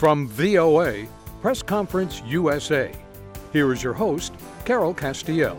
From VOA, Press Conference USA, here is your host, Carol Castiel.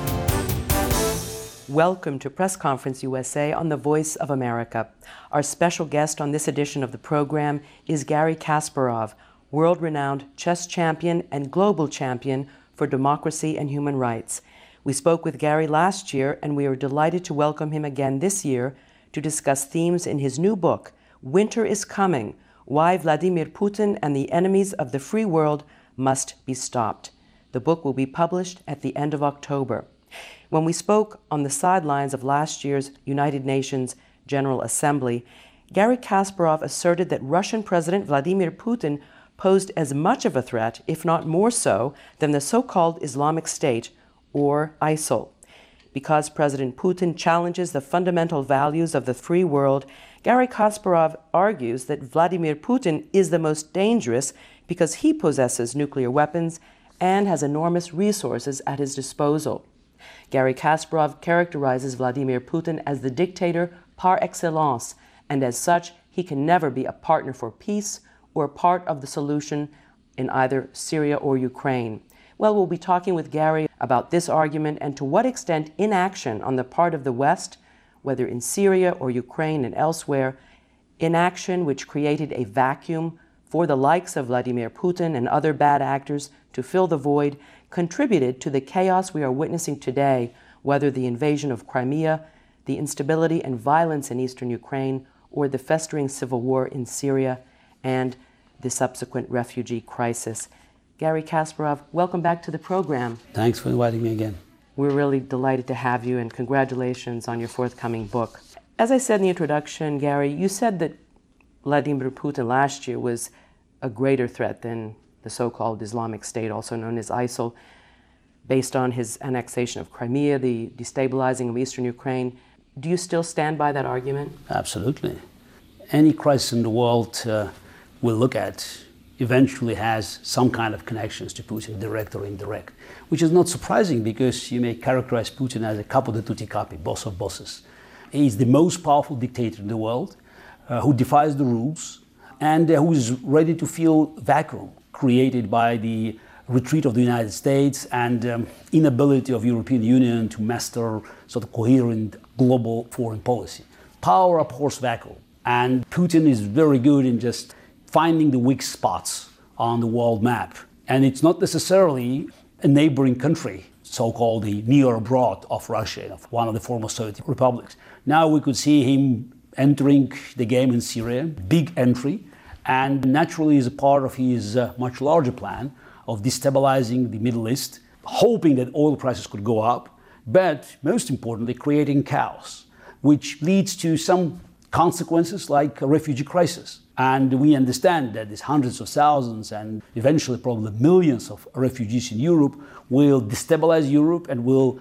Welcome to Press Conference USA on the Voice of America. Our special guest on this edition of the program is Garry Kasparov, world-renowned chess champion and global champion for democracy and human rights. We spoke with Garry last year, and we are delighted to welcome him again this year to discuss themes in his new book, Winter is Coming: Why Vladimir Putin and the Enemies of the Free World Must Be Stopped. The book will be published at the end of October. When we spoke on the sidelines of last year's United Nations General Assembly, Garry Kasparov asserted that Russian President Vladimir Putin posed as much of a threat, if not more so, than the so-called Islamic State, or ISIL. Because President Putin challenges the fundamental values of the free world, Garry Kasparov argues that Vladimir Putin is the most dangerous because he possesses nuclear weapons and has enormous resources at his disposal. Garry Kasparov characterizes Vladimir Putin as the dictator par excellence, and as such, he can never be a partner for peace or part of the solution in either Syria or Ukraine. Well, we'll be talking with Garry about this argument and to what extent inaction on the part of the West, whether in Syria or Ukraine and elsewhere, inaction which created a vacuum for the likes of Vladimir Putin and other bad actors to fill the void, contributed to the chaos we are witnessing today, whether the invasion of Crimea, the instability and violence in eastern Ukraine, or the festering civil war in Syria and the subsequent refugee crisis. Garry Kasparov, welcome back to the program. Thanks for inviting me again. We're really delighted to have you, and congratulations on your forthcoming book. As I said in the introduction, Garry, you said that Vladimir Putin last year was a greater threat than the so-called Islamic State, also known as ISIL, based on his annexation of Crimea, the destabilizing of eastern Ukraine. Do you still stand by that argument? Absolutely. Any crisis in the world we'll look at eventually has some kind of connections to Putin, direct or indirect, which is not surprising because you may characterize Putin as a capo di tutti capi, boss of bosses. He's the most powerful dictator in the world, who defies the rules and who is ready to fill vacuum created by the retreat of the United States and inability of European Union to master sort of coherent global foreign policy. Power abhors vacuum, and Putin is very good in just finding the weak spots on the world map. And it's not necessarily a neighboring country, so-called the near abroad of Russia, of one of the former Soviet republics. Now we could see him entering the game in Syria, big entry, and naturally is a part of his much larger plan of destabilizing the Middle East, hoping that oil prices could go up, but most importantly, creating chaos, which leads to some consequences like a refugee crisis. And we understand that these hundreds of thousands and eventually probably millions of refugees in Europe will destabilize Europe and will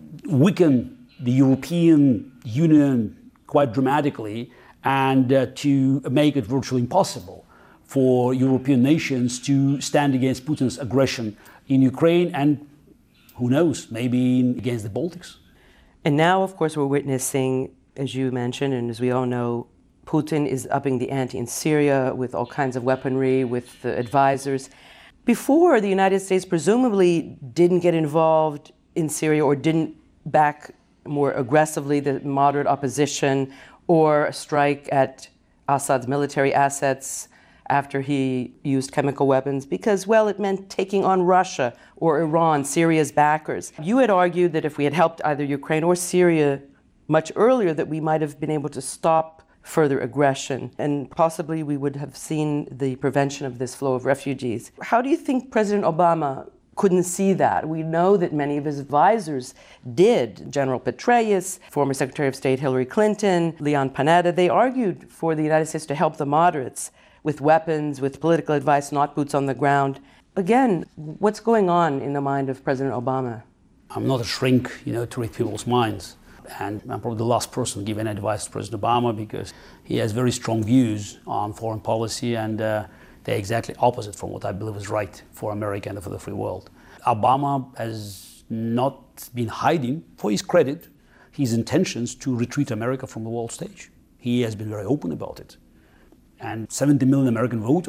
weaken the European Union quite dramatically, and to make it virtually impossible for European nations to stand against Putin's aggression in Ukraine and, who knows, maybe against the Baltics. And now, of course, we're witnessing, as you mentioned, and as we all know, Putin is upping the ante in Syria with all kinds of weaponry, with advisors. Before, the United States presumably didn't get involved in Syria or didn't back more aggressively the moderate opposition or strike at Assad's military assets after he used chemical weapons because, well, it meant taking on Russia or Iran, Syria's backers. You had argued that if we had helped either Ukraine or Syria much earlier, that we might have been able to stop further aggression, and possibly we would have seen the prevention of this flow of refugees. How do you think President Obama couldn't see that? We know that many of his advisors did. General Petraeus, former Secretary of State Hillary Clinton, Leon Panetta, they argued for the United States to help the moderates with weapons, with political advice, not boots on the ground. Again, what's going on in the mind of President Obama? I'm not a shrink, to read people's minds. And I'm probably the last person to give any advice to President Obama because he has very strong views on foreign policy and they're exactly opposite from what I believe is right for America and for the free world. Obama has not been hiding, for his credit, his intentions to retreat America from the world stage. He has been very open about it. And 70 million American voters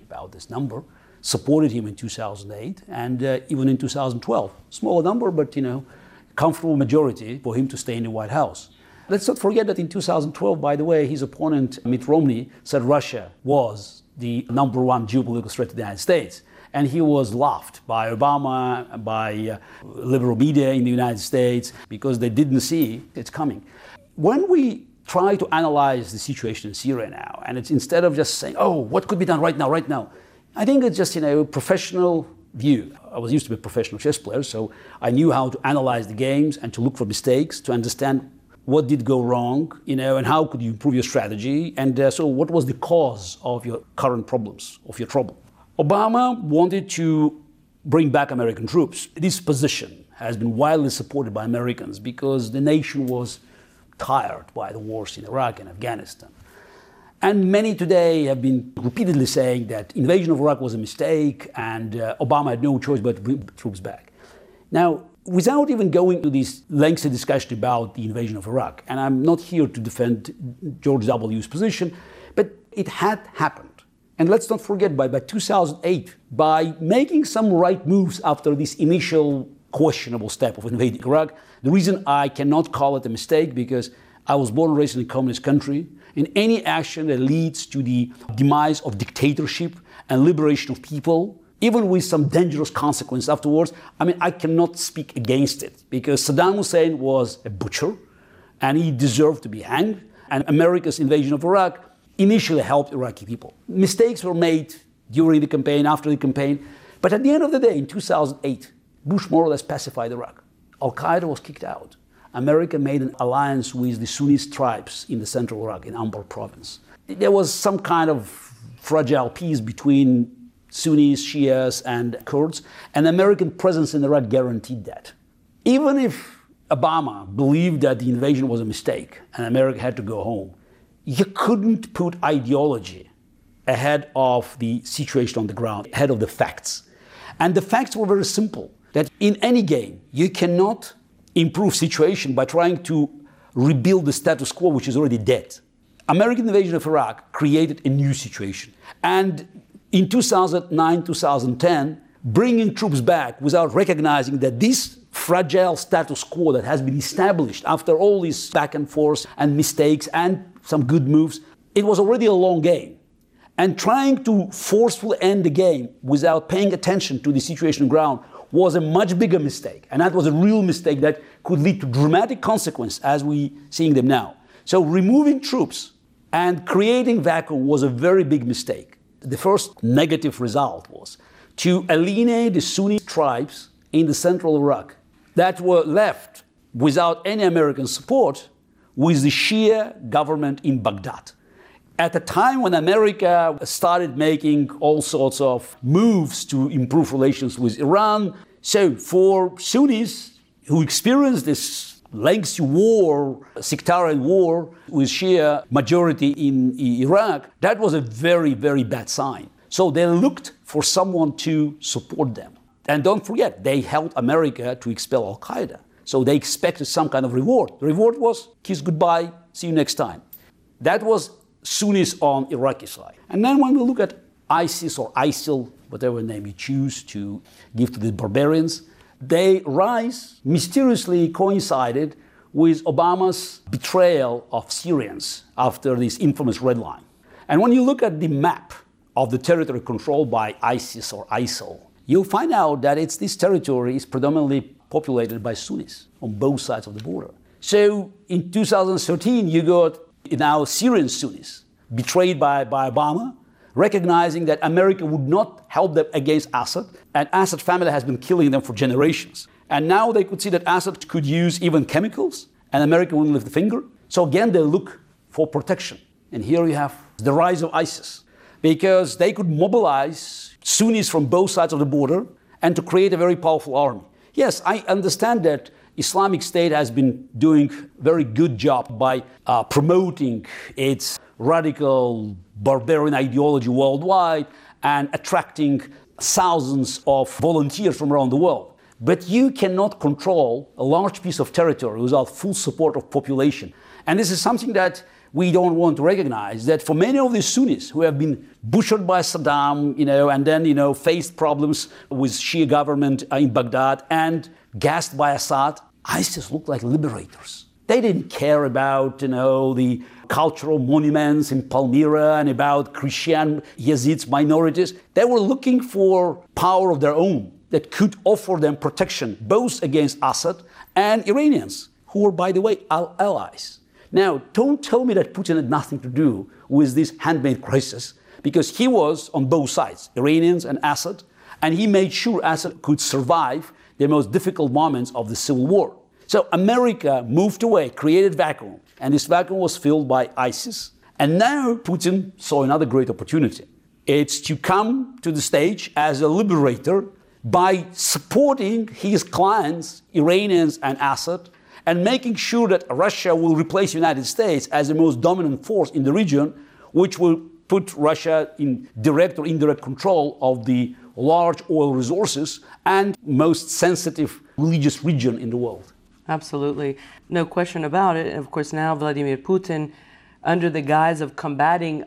about this number, supported him in 2008 and even in 2012. Smaller number, but comfortable majority for him to stay in the White House. Let's not forget that in 2012, by the way, his opponent, Mitt Romney, said Russia was the number one geopolitical threat to the United States. And he was laughed by Obama, by liberal media in the United States, because they didn't see it's coming. When we try to analyze the situation in Syria now, and it's instead of just saying, oh, what could be done right now, I think it's just a professional view. I was used to be a professional chess player, so I knew how to analyze the games and to look for mistakes, to understand what did go wrong, and how could you improve your strategy, and so what was the cause of your current problems, of your trouble. Obama wanted to bring back American troops. This position has been widely supported by Americans because the nation was tired by the wars in Iraq and Afghanistan. And many today have been repeatedly saying that invasion of Iraq was a mistake and Obama had no choice but to bring troops back. Now, without even going to this lengthy discussion about the invasion of Iraq, and I'm not here to defend George W.'s position, but it had happened. And let's not forget, by 2008, by making some right moves after this initial questionable step of invading Iraq, the reason I cannot call it a mistake, because I was born and raised in a communist country, in any action that leads to the demise of dictatorship and liberation of people, even with some dangerous consequences afterwards, I cannot speak against it, because Saddam Hussein was a butcher, and he deserved to be hanged, and America's invasion of Iraq initially helped Iraqi people. Mistakes were made during the campaign, after the campaign, but at the end of the day, in 2008, Bush more or less pacified Iraq. Al-Qaeda was kicked out. America made an alliance with the Sunni tribes in the central Iraq, in Anbar province. There was some kind of fragile peace between Sunnis, Shias, and Kurds, and American presence in Iraq guaranteed that. Even if Obama believed that the invasion was a mistake and America had to go home, you couldn't put ideology ahead of the situation on the ground, ahead of the facts. And the facts were very simple, that in any game, you cannot improve situation by trying to rebuild the status quo, which is already dead. American invasion of Iraq created a new situation. And in 2009, 2010, bringing troops back without recognizing that this fragile status quo that has been established after all these back and forth and mistakes and some good moves, it was already a long game. And trying to forcefully end the game without paying attention to the situation on the ground was a much bigger mistake. And that was a real mistake that could lead to dramatic consequences as we seeing them now. So removing troops and creating vacuum was a very big mistake. The first negative result was to alienate the Sunni tribes in the central Iraq that were left without any American support with the Shia government in Baghdad. At a time when America started making all sorts of moves to improve relations with Iran, so for Sunnis who experienced this lengthy war, sectarian war with Shia majority in Iraq, that was a very, very bad sign. So they looked for someone to support them. And don't forget, they helped America to expel Al-Qaeda. So they expected some kind of reward. The reward was kiss goodbye, see you next time. That was Sunnis on Iraqi side. And then when we look at ISIS or ISIL, whatever name you choose to give to the barbarians, their rise mysteriously coincided with Obama's betrayal of Syrians after this infamous Red Line. And when you look at the map of the territory controlled by ISIS or ISIL, you'll find out that this territory is predominantly populated by Sunnis on both sides of the border. So in 2013, you got now Syrian Sunnis betrayed by Obama, recognizing that America would not help them against Assad, and Assad family has been killing them for generations. And now they could see that Assad could use even chemicals, and America wouldn't lift a finger. So again, they look for protection. And here you have the rise of ISIS, because they could mobilize Sunnis from both sides of the border and to create a very powerful army. Yes, I understand that Islamic State has been doing a very good job by promoting its radical barbarian ideology worldwide and attracting thousands of volunteers from around the world. But you cannot control a large piece of territory without full support of population. And this is something that we don't want to recognize that for many of the Sunnis who have been butchered by Saddam, and then, faced problems with Shia government in Baghdad and gassed by Assad, ISIS looked like liberators. They didn't care about, the cultural monuments in Palmyra and about Christian Yazid's minorities. They were looking for power of their own that could offer them protection both against Assad and Iranians, who were, by the way, allies. Now, don't tell me that Putin had nothing to do with this handmade crisis, because he was on both sides, Iranians and Assad, and he made sure Assad could survive the most difficult moments of the civil war. So America moved away, created vacuum, and this vacuum was filled by ISIS. And now Putin saw another great opportunity. It's to come to the stage as a liberator by supporting his clients, Iranians and Assad, and making sure that Russia will replace the United States as the most dominant force in the region, which will put Russia in direct or indirect control of the large oil resources and most sensitive religious region in the world. Absolutely. No question about it. And of course, now Vladimir Putin, under the guise of combating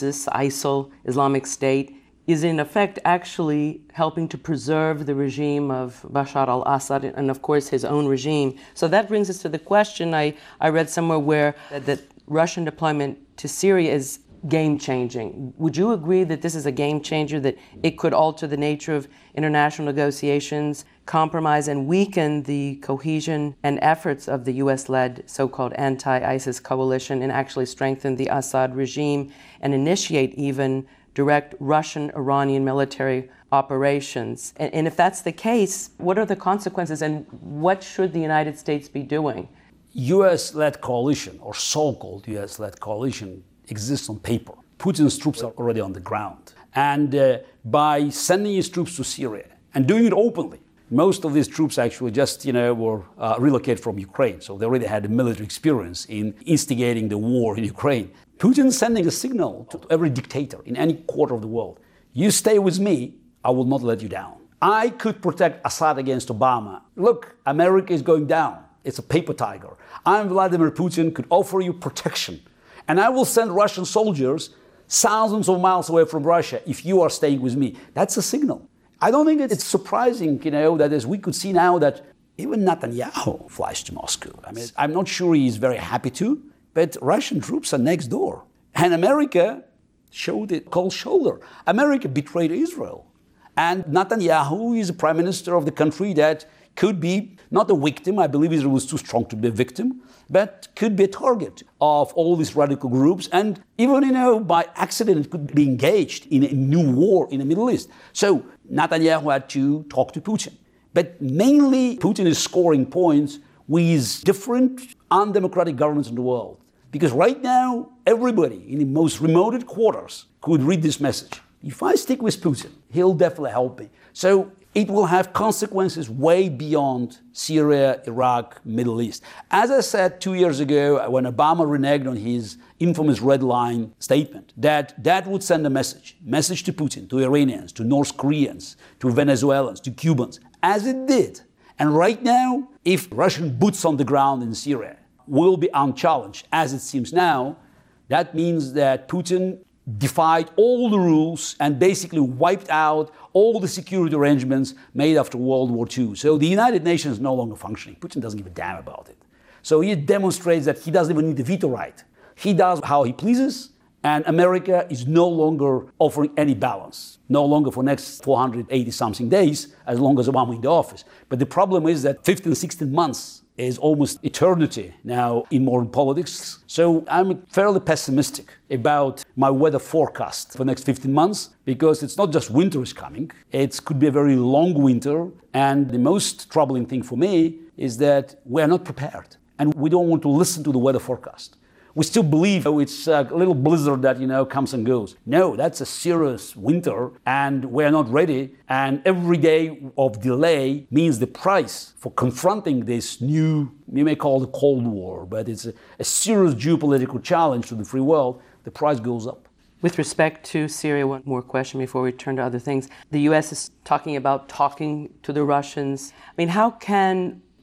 ISIL, Islamic State, is in effect actually helping to preserve the regime of Bashar al-Assad and, of course, his own regime. So that brings us to the question I read somewhere where that Russian deployment to Syria is game-changing. Would you agree that this is a game-changer, that it could alter the nature of international negotiations, compromise and weaken the cohesion and efforts of the U.S.-led so-called anti-ISIS coalition, and actually strengthen the Assad regime and initiate even direct Russian-Iranian military operations? And if that's the case, what are the consequences and what should the United States be doing? U.S.-led coalition, or so-called U.S.-led coalition, exists on paper. Putin's troops are already on the ground. And by sending his troops to Syria and doing it openly, most of these troops actually just, were relocated from Ukraine. So they already had a military experience in instigating the war in Ukraine. Putin is sending a signal to every dictator in any quarter of the world. You stay with me, I will not let you down. I could protect Assad against Obama. Look, America is going down. It's a paper tiger. I'm Vladimir Putin, could offer you protection. And I will send Russian soldiers thousands of miles away from Russia if you are staying with me. That's a signal. I don't think it's surprising, that as we could see now that even Netanyahu flies to Moscow. I mean, I'm not sure he's very happy to, but Russian troops are next door. And America showed it cold shoulder. America betrayed Israel. And Netanyahu is the prime minister of the country that could be not a victim, I believe Israel was too strong to be a victim, but could be a target of all these radical groups. And even, by accident, it could be engaged in a new war in the Middle East. So Netanyahu had to talk to Putin. But mainly, Putin is scoring points with different undemocratic governments in the world. Because right now, everybody in the most remote quarters could read this message. If I stick with Putin, he'll definitely help me. So it will have consequences way beyond Syria, Iraq, Middle East. As I said 2 years ago, when Obama reneged on his infamous red line statement, that would send a message to Putin, to Iranians, to North Koreans, to Venezuelans, to Cubans, as it did. And right now, if Russian boots on the ground in Syria will be unchallenged, as it seems now, that means that Putin defied all the rules and basically wiped out all the security arrangements made after World War II. So the United Nations is no longer functioning. Putin doesn't give a damn about it. So he demonstrates that he doesn't even need the veto right. He does how he pleases, and America is no longer offering any balance. No longer for the next 480-something days, as long as Obama in the office. But the problem is that 15, 16 months is almost eternity now in modern politics. So I'm fairly pessimistic about my weather forecast for the next 15 months, because it's not just winter is coming, it could be a very long winter. And the most troubling thing for me is that we are not prepared. And we don't want to listen to the weather forecast. We still believe it's a little blizzard that, comes and goes. No, that's a serious winter, and we're not ready. And every day of delay means the price for confronting this new, you may call it a Cold War, but it's a serious geopolitical challenge to the free world. The price goes up. With respect to Syria, one more question before we turn to other things. The U.S. is talking about talking to the Russians. I mean, how can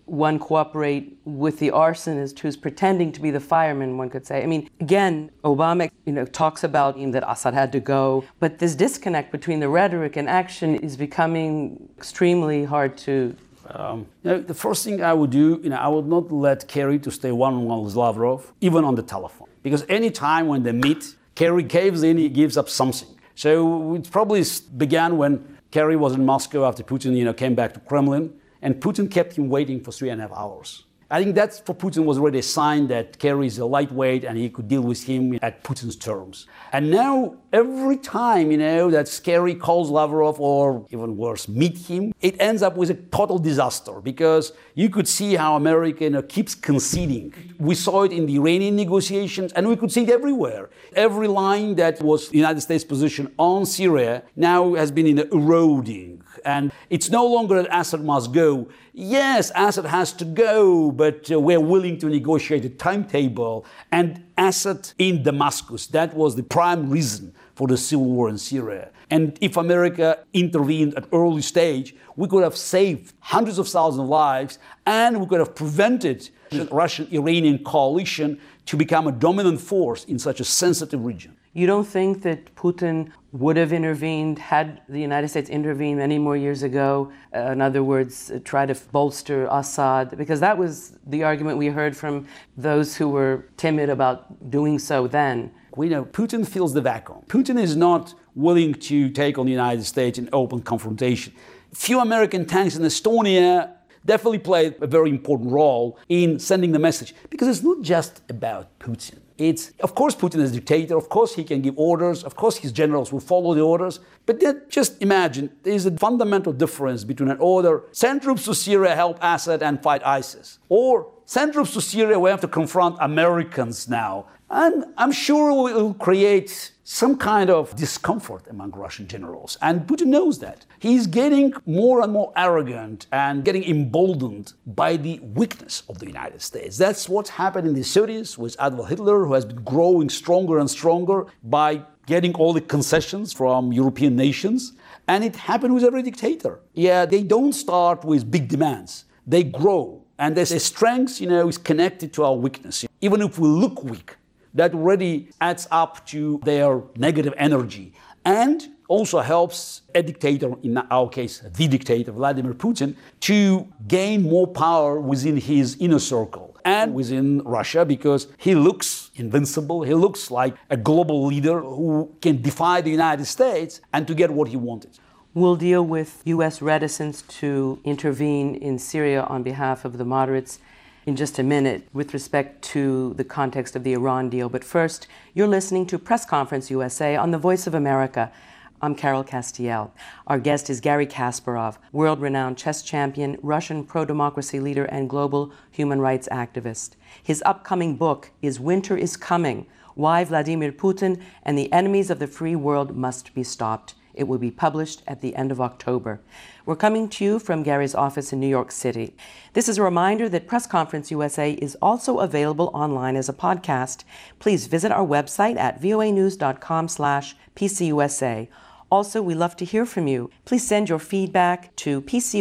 one cooperate with the arsonist who's pretending to be the fireman, one could say. I mean, again, Obama, talks about that Assad had to go, but this disconnect between the rhetoric and action is becoming extremely hard to... The first thing I would do, I would not let Kerry to stay one-on-one with Lavrov, even on the telephone. Because any time when they meet, Kerry caves in, he gives up something. So it probably began when Kerry was in Moscow after Putin, came back to Kremlin, and Putin kept him waiting for 3.5 hours. I think that for Putin was already a sign that Kerry is a lightweight and he could deal with him at Putin's terms. And now, every time, that Kerry calls Lavrov, or even worse, meet him, it ends up with a total disaster because you could see how America keeps conceding. We saw it in the Iranian negotiations and we could see it everywhere. Every line that was the United States' position on Syria now has been eroding. And it's no longer that Assad must go. Yes, Assad has to go, but we're willing to negotiate a timetable. And Assad in Damascus, that was the prime reason for the civil war in Syria. And if America intervened at early stage, we could have saved hundreds of thousands of lives, and we could have prevented the Russian-Iranian coalition to become a dominant force in such a sensitive region. You don't think that Putin would have intervened had the United States intervened many more years ago? In other words, try to bolster Assad? Because that was the argument we heard from those who were timid about doing so then. We know Putin fills the vacuum. Putin is not willing to take on the United States in open confrontation. Few American tanks in Estonia definitely played a very important role in sending the message. Because it's not just about Putin. Of course, Putin is a dictator. Of course, he can give orders. Of course, his generals will follow the orders. But then just imagine, there's a fundamental difference between an order, send troops to Syria, help Assad and fight ISIS. Or send troops to Syria, we have to confront Americans now. And I'm sure it will create some kind of discomfort among Russian generals. And Putin knows that. He's getting more and more arrogant and getting emboldened by the weakness of the United States. That's what's happened in the 30s with Adolf Hitler, who has been growing stronger and stronger by getting all the concessions from European nations. And it happened with every dictator. Yeah, they don't start with big demands. They grow. And their strength, is connected to our weakness. Even if we look weak, that already adds up to their negative energy and also helps a dictator, in our case, the dictator, Vladimir Putin, to gain more power within his inner circle and within Russia because he looks invincible. He looks like a global leader who can defy the United States and to get what he wanted. We'll deal with U.S. reticence to intervene in Syria on behalf of the moderates in just a minute with respect to the context of the Iran deal. But first, you're listening to Press Conference USA on the Voice of America. I'm Carol Castiel. Our guest is Garry Kasparov, world-renowned chess champion, Russian pro-democracy leader, and global human rights activist. His upcoming book is Winter is Coming: Why Vladimir Putin and the Enemies of the Free World Must Be Stopped. It will be published at the end of October. We're coming to you from Garry's office in New York City. This is a reminder that Press Conference USA is also available online as a podcast. Please visit our website at voanews.com/PCUSA. Also, we love to hear from you. Please send your feedback to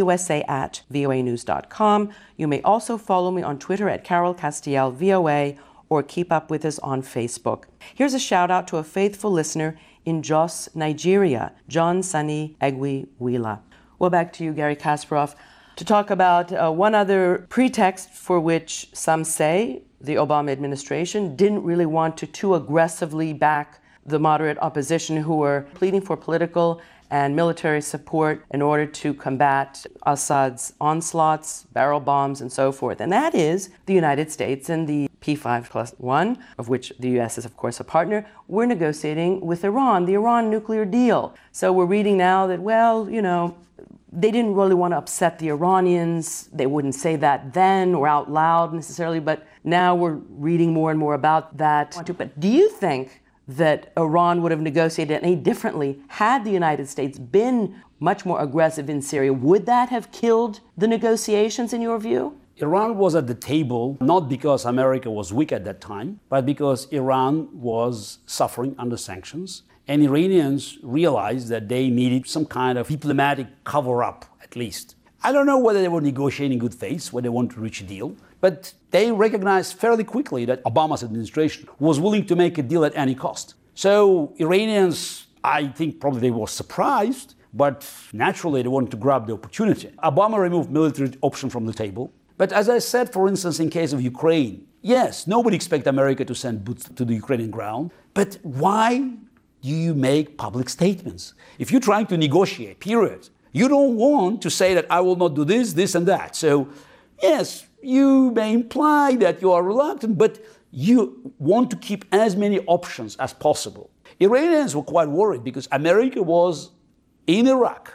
pcusa@voanews.com. You may also follow me on Twitter at Carol Castiel VOA or keep up with us on Facebook. Here's a shout out to a faithful listener in Jos, Nigeria, John Sunny Egwi Wila. Well, back to you, Garry Kasparov, to talk about one other pretext for which some say the Obama administration didn't really want to too aggressively back the moderate opposition who were pleading for political and military support in order to combat Assad's onslaughts, barrel bombs, and so forth. And that is the United States and the P5+1, of which the U.S. is, of course, a partner. We're negotiating with Iran, the Iran nuclear deal. So we're reading now that, they didn't really want to upset the Iranians. They wouldn't say that then or out loud necessarily, but now we're reading more and more about that. But do you think that Iran would have negotiated any differently had the United States been much more aggressive in Syria? Would that have killed the negotiations in your view? Iran was at the table not because America was weak at that time, but because Iran was suffering under sanctions. And Iranians realized that they needed some kind of diplomatic cover-up, at least. I don't know whether they were negotiating in good faith, whether they want to reach a deal, but they recognized fairly quickly that Obama's administration was willing to make a deal at any cost. So Iranians, I think probably they were surprised, but naturally they wanted to grab the opportunity. Obama removed military option from the table. But as I said, for instance, in case of Ukraine, yes, nobody expects America to send boots to the Ukrainian ground, but why do you make public statements? If you're trying to negotiate, period, you don't want to say that I will not do this, this, and that. So, yes, you may imply that you are reluctant, but you want to keep as many options as possible. Iranians were quite worried because America was in Iraq,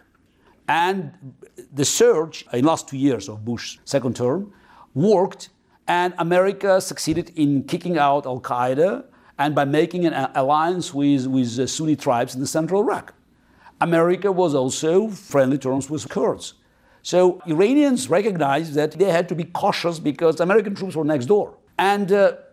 and the surge in the last 2 years of Bush's second term worked, and America succeeded in kicking out Al-Qaeda and by making an alliance with Sunni tribes in the central Iraq. America was also friendly terms with Kurds. So Iranians recognized that they had to be cautious because American troops were next door. And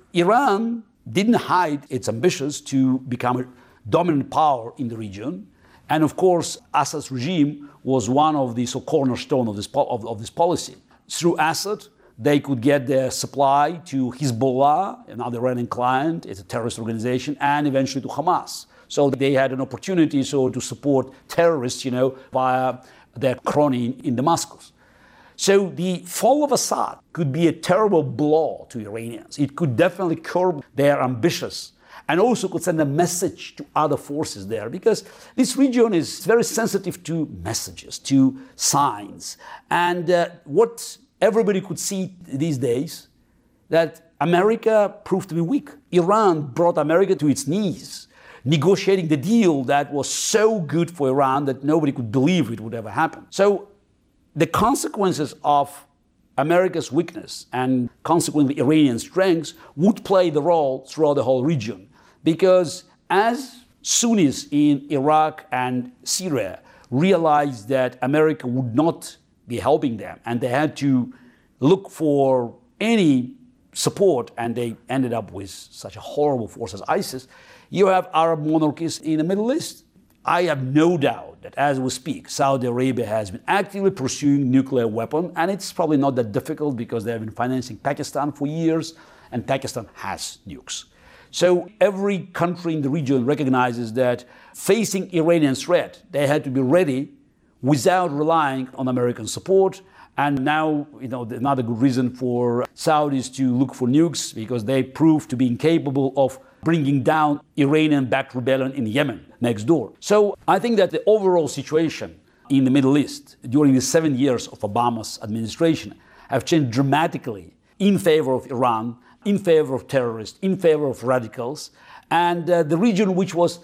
Iran didn't hide its ambitions to become a dominant power in the region. And of course, Assad's regime was one of the cornerstone of this policy. Through Assad, they could get their supply to Hezbollah, another Iranian client, it's a terrorist organization, and eventually to Hamas. So they had an opportunity to support terrorists, via their crony in Damascus. So the fall of Assad could be a terrible blow to Iranians. It could definitely curb their ambitions and also could send a message to other forces there, because this region is very sensitive to messages, to signs. And what everybody could see these days, that America proved to be weak. Iran brought America to its knees, negotiating the deal that was so good for Iran that nobody could believe it would ever happen. So the consequences of America's weakness and consequently Iranian strengths would play the role throughout the whole region. Because as Sunnis in Iraq and Syria realized that America would not be helping them and they had to look for any support, and they ended up with such a horrible force as ISIS, you have Arab monarchies in the Middle East. I have no doubt that as we speak, Saudi Arabia has been actively pursuing nuclear weapon, and it's probably not that difficult because they have been financing Pakistan for years, and Pakistan has nukes. So every country in the region recognizes that facing Iranian threat, they had to be ready without relying on American support. And now, another good reason for Saudis to look for nukes, because they proved to be incapable of bringing down Iranian-backed rebellion in Yemen next door. So I think that the overall situation in the Middle East during the 7 years of Obama's administration have changed dramatically in favor of Iran, in favor of terrorists, in favor of radicals, and the region which was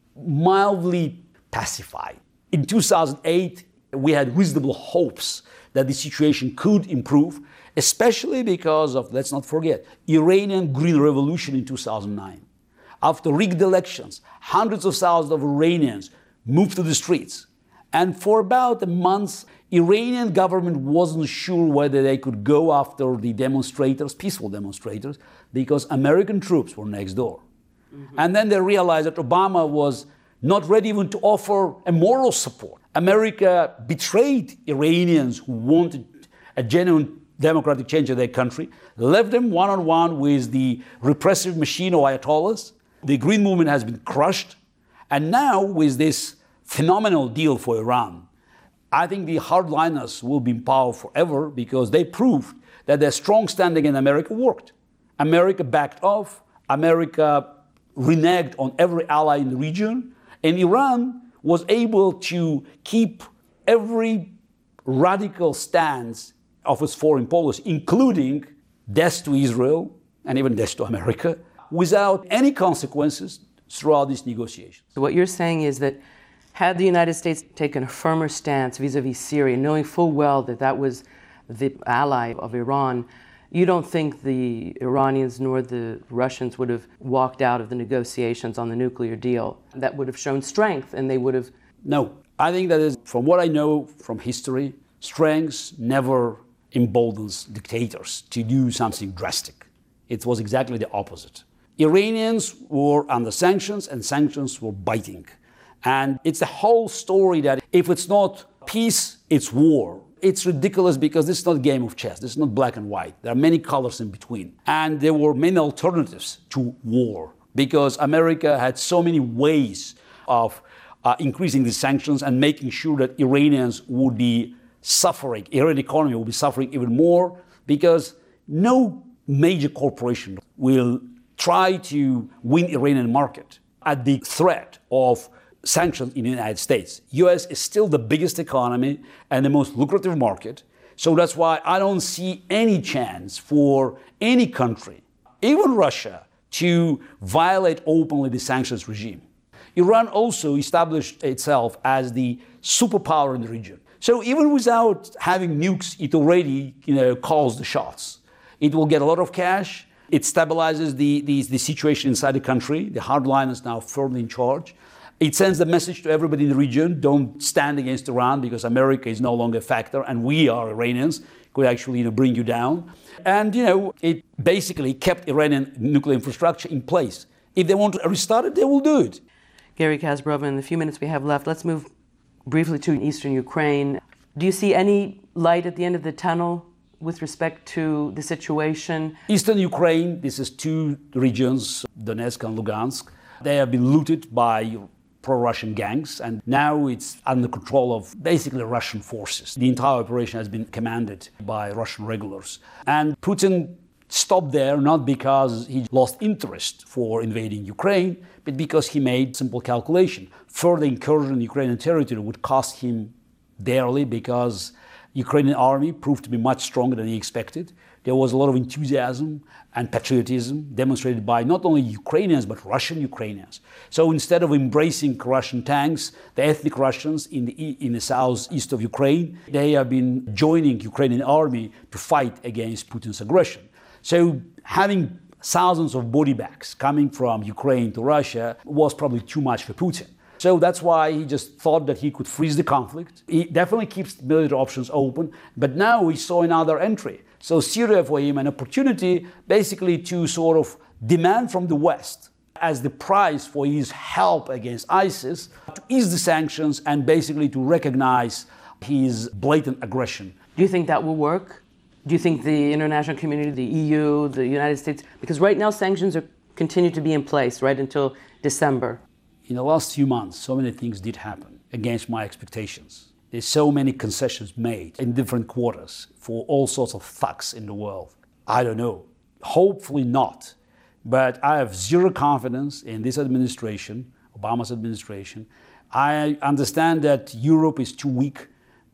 mildly pacified. In 2008, we had reasonable hopes that the situation could improve, especially because of, let's not forget, Iranian Green Revolution in 2009. After rigged elections, hundreds of thousands of Iranians moved to the streets. And for about a month, Iranian government wasn't sure whether they could go after the demonstrators, peaceful demonstrators, because American troops were next door. Mm-hmm. And then they realized that Obama was not ready even to offer a moral support. America betrayed Iranians who wanted a genuine democratic change in their country, left them one-on-one with the repressive machine of Ayatollahs. The Green Movement has been crushed. And now with this phenomenal deal for Iran, I think the hardliners will be in power forever because they proved that their strong standing in America worked. America backed off. America reneged on every ally in the region. And Iran was able to keep every radical stance of its foreign policy, including death to Israel and even death to America, without any consequences throughout these negotiations. So what you're saying is that had the United States taken a firmer stance vis-a-vis Syria, knowing full well that that was the ally of Iran, you don't think the Iranians nor the Russians would have walked out of the negotiations on the nuclear deal? That would have shown strength and they would have... No. I think that is, from what I know from history, strength never emboldens dictators to do something drastic. It was exactly the opposite. Iranians were under sanctions and sanctions were biting. And it's a whole story that if it's not peace, it's war. It's ridiculous because this is not a game of chess. This is not black and white. There are many colors in between. And there were many alternatives to war because America had so many ways of increasing the sanctions and making sure that Iranians would be suffering, Iranian economy will be suffering even more because no major corporation will try to win Iranian market at the threat of sanctions in the United States. US is still the biggest economy and the most lucrative market. So that's why I don't see any chance for any country, even Russia, to violate openly the sanctions regime. Iran also established itself as the superpower in the region. So even without having nukes, it already calls the shots. It will get a lot of cash. It stabilizes the situation inside the country. The hardline is now firmly in charge. It sends the message to everybody in the region, don't stand against Iran because America is no longer a factor and we are Iranians, could actually bring you down. And it basically kept Iranian nuclear infrastructure in place. If they want to restart it, they will do it. Garry Kasparov, in the few minutes we have left, let's move briefly to eastern Ukraine. Do you see any light at the end of the tunnel with respect to the situation? Eastern Ukraine, this is two regions, Donetsk and Lugansk. They have been looted by pro-Russian gangs, and now it's under control of basically Russian forces. The entire operation has been commanded by Russian regulars. And Putin stopped there not because he lost interest for invading Ukraine, but because he made simple calculation. Further incursion in Ukrainian territory would cost him dearly because Ukrainian army proved to be much stronger than he expected. There was a lot of enthusiasm and patriotism demonstrated by not only Ukrainians, but Russian Ukrainians. So instead of embracing Russian tanks, the ethnic Russians in the southeast of Ukraine, they have been joining Ukrainian army to fight against Putin's aggression. So having thousands of body bags coming from Ukraine to Russia was probably too much for Putin. So that's why he just thought that he could freeze the conflict. He definitely keeps military options open, but now we saw another entry. So Syria for him an opportunity basically to sort of demand from the West as the price for his help against ISIS to ease the sanctions and basically to recognize his blatant aggression. Do you think that will work? Do you think the international community, the EU, the United States, because right now sanctions continue to be in place, right, until December? In the last few months, so many things did happen against my expectations. There's so many concessions made in different quarters for all sorts of thugs in the world. I don't know. Hopefully not. But I have zero confidence in this administration, Obama's administration. I understand that Europe is too weak.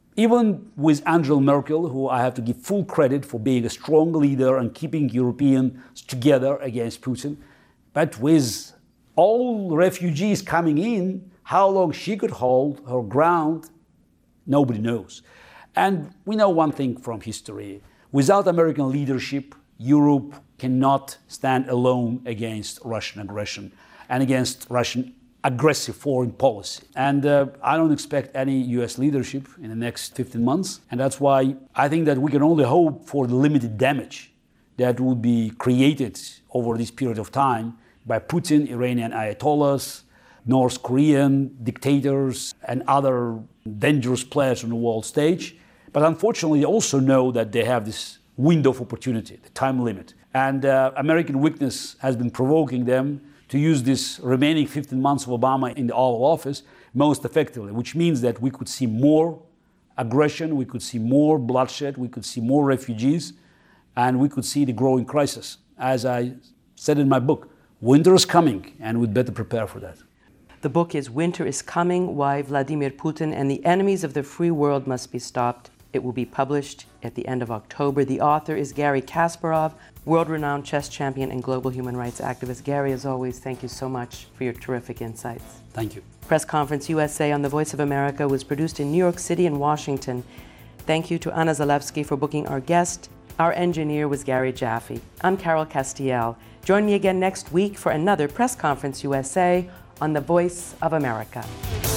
Even with Angela Merkel, who I have to give full credit for being a strong leader and keeping Europeans together against Putin. But with all refugees coming in, how long she could hold her ground, nobody knows. And we know one thing from history. Without American leadership, Europe cannot stand alone against Russian aggression and against Russian aggressive foreign policy. And I don't expect any US leadership in the next 15 months. And that's why I think that we can only hope for the limited damage that would be created over this period of time by Putin, Iranian Ayatollahs, North Korean dictators, and other dangerous players on the world stage. But unfortunately, they also know that they have this window of opportunity, the time limit. And American weakness has been provoking them to use this remaining 15 months of Obama in the Oval Office most effectively, which means that we could see more aggression, we could see more bloodshed, we could see more refugees, and we could see the growing crisis. As I said in my book, winter is coming, and we'd better prepare for that. The book is Winter is Coming, Why Vladimir Putin and the Enemies of the Free World Must Be Stopped. It will be published at the end of October. The author is Garry Kasparov, world-renowned chess champion and global human rights activist. Garry, as always, thank you so much for your terrific insights. Thank you. Press Conference USA on the Voice of America was produced in New York City and Washington. Thank you to Anna Zalewski for booking our guest. Our engineer was Gary Jaffe. I'm Carol Castiel. Join me again next week for another Press Conference USA on the Voice of America.